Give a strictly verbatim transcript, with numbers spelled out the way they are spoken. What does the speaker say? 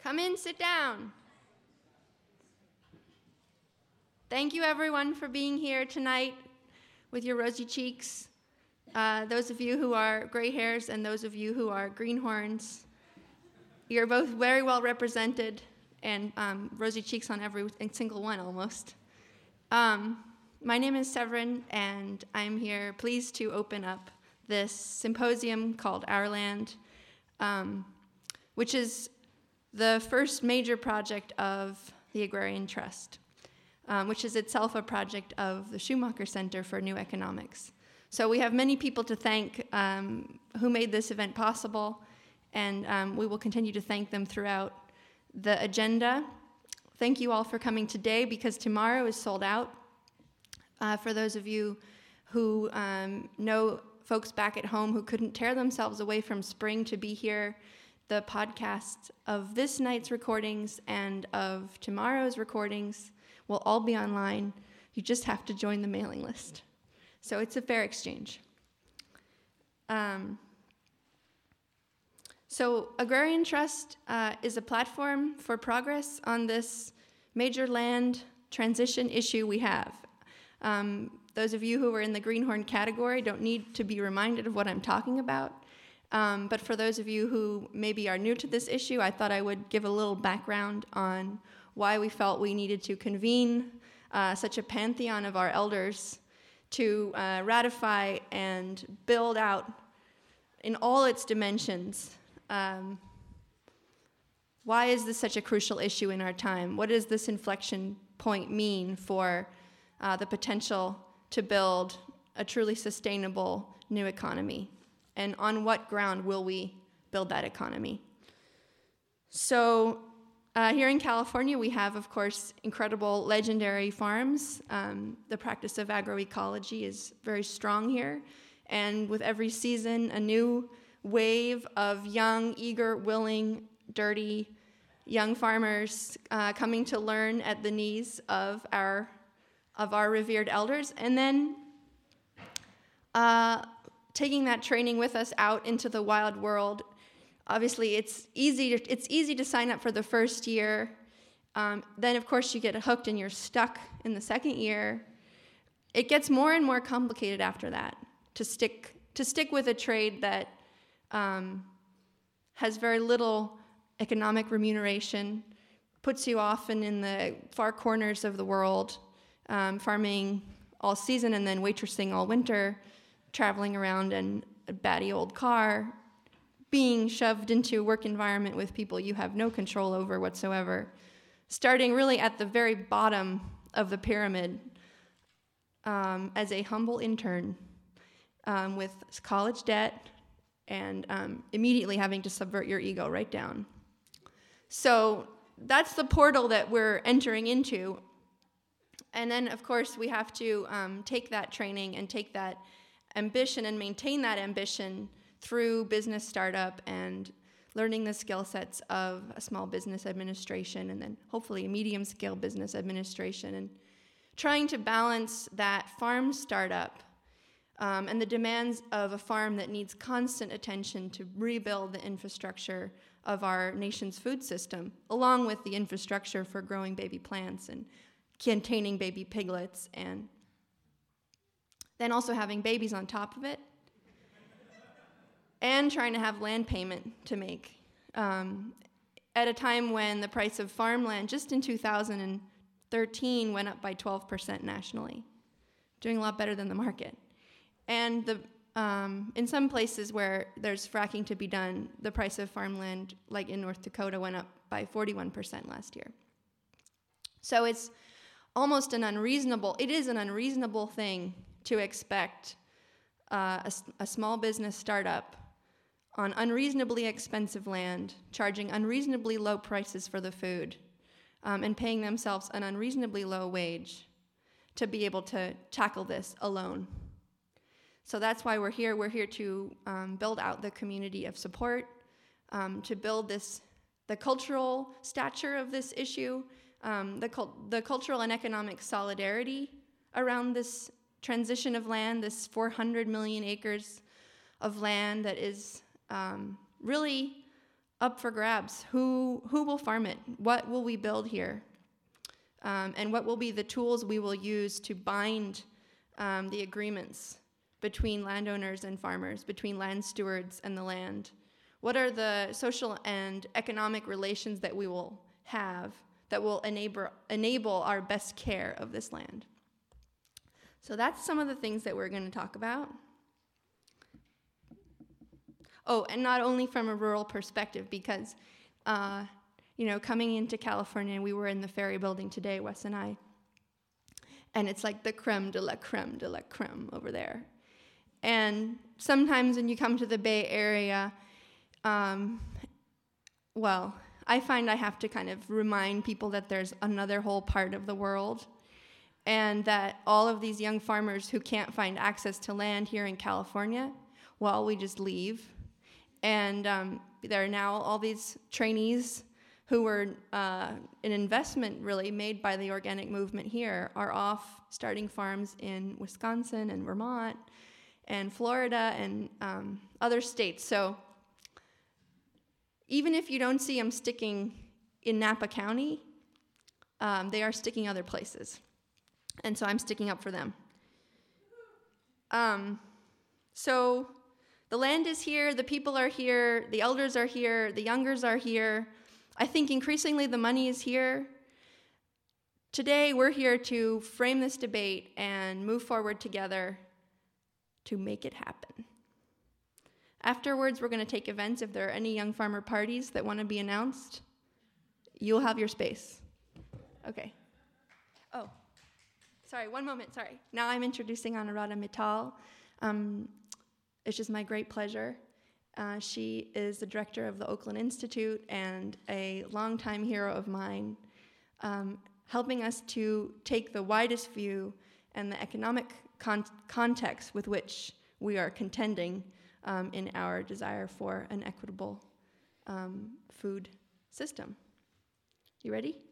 Come in, sit down. Thank you, everyone, for being here tonight with your rosy cheeks. Uh, those of you who are gray hairs and those of you who are greenhorns, you're both very well represented, and um, rosy cheeks on every single one almost. Um, my name is Severin, and I'm here pleased to open up this symposium called Our Land, um, which is the first major project of the Agrarian Trust, um, which is itself a project of the Schumacher Center for New Economics. So we have many people to thank um, who made this event possible, and um, we will continue to thank them throughout the agenda. Thank you all for coming today, because tomorrow is sold out. Uh, for those of you who um, know folks back at home who couldn't tear themselves away from spring to be here, the podcast of this night's recordings and of tomorrow's recordings will all be online. You just have to join the mailing list. So it's a fair exchange. Um, so Agrarian Trust uh, is a platform for progress on this major land transition issue we have. Um, those of you who are in the greenhorn category don't need to be reminded of what I'm talking about. Um, but for those of you who maybe are new to this issue, I thought I would give a little background on why we felt we needed to convene uh, such a pantheon of our elders to uh, ratify and build out in all its dimensions. Um, why is this such a crucial issue in our time? What does this inflection point mean for uh, the potential to build a truly sustainable new economy? And on what ground will we build that economy? So uh, here in California, we have, of course, incredible legendary farms. Um, the practice of agroecology is very strong here. And with every season, a new wave of young, eager, willing, dirty, young farmers uh, coming to learn at the knees of our, of our revered elders. And then uh, taking that training with us out into the wild world. Obviously, it's easy to, it's easy to sign up for the first year. Um, then, of course, you get hooked and you're stuck in the second year. It gets more and more complicated after that to stick to stick with a trade that um, has very little economic remuneration, puts you often in the far corners of the world, um, farming all season and then waitressing all winter, traveling around in a batty old car, being shoved into a work environment with people you have no control over whatsoever, starting really at the very bottom of the pyramid um, as a humble intern um, with college debt and um, immediately having to subvert your ego right down. So that's the portal that we're entering into. And then, of course, we have to um, take that training and take that ambition and maintain that ambition through business startup and learning the skill sets of a small business administration and then hopefully a medium scale business administration, and trying to balance that farm startup um, and the demands of a farm that needs constant attention to rebuild the infrastructure of our nation's food system, along with the infrastructure for growing baby plants and containing baby piglets, and then also having babies on top of it, and trying to have land payment to make. Um, at a time when the price of farmland just in two thousand thirteen went up by twelve percent nationally, doing a lot better than the market. And the um, in some places where there's fracking to be done, the price of farmland, like in North Dakota, went up by forty-one percent last year. So it's almost an unreasonable, it is an unreasonable thing to expect uh, a, a small business startup on unreasonably expensive land, charging unreasonably low prices for the food, um, and paying themselves an unreasonably low wage to be able to tackle this alone. So that's why we're here. We're here to um, build out the community of support, um, to build this, the cultural stature of this issue, um, the, cult- the cultural and economic solidarity around this transition of land, this four hundred million acres of land that is um, really up for grabs. Who, who will farm it? What will we build here? Um, and what will be the tools we will use to bind um, the agreements between landowners and farmers, between land stewards and the land? What are the social and economic relations that we will have that will enable, enable our best care of this land? So that's some of the things that we're going to talk about. Oh, and not only from a rural perspective, because, uh, you know, coming into California, we were in the Ferry Building today, Wes and I, and it's like the creme de la creme de la creme over there. And sometimes when you come to the Bay Area, um, well, I find I have to kind of remind people that there's another whole part of the world, and that all of these young farmers who can't find access to land here in California, well, we just leave. And um, there are now all these trainees who were uh, an investment really made by the organic movement here are off starting farms in Wisconsin and Vermont and Florida and um, other states. So even if you don't see them sticking in Napa County, um, they are sticking other places. And so I'm sticking up for them. Um, so the land is here, the people are here, the elders are here, the youngers are here. I think increasingly the money is here. Today we're here to frame this debate and move forward together to make it happen. Afterwards, we're going to take events. If there are any young farmer parties that want to be announced, you'll have your space. Okay. Oh, sorry, one moment, sorry. Now I'm introducing Anuradha Mittal. Um, it's just my great pleasure. Uh, she is the director of the Oakland Institute and a longtime hero of mine, um, helping us to take the widest view and the economic con- context with which we are contending um, in our desire for an equitable um, food system. You ready?